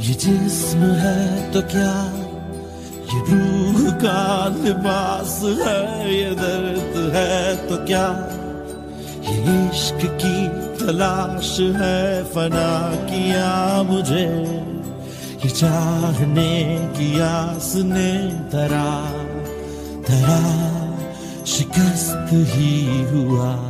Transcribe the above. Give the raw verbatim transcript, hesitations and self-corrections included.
ये जिस्म है तो क्या, ये रूह का लिबास है, ये दर्द है तो क्या, ये इश्क की तलाश है, फना किया मुझे ये चाहने की आस ने, तरा तरा शिकस्त ही हुआ।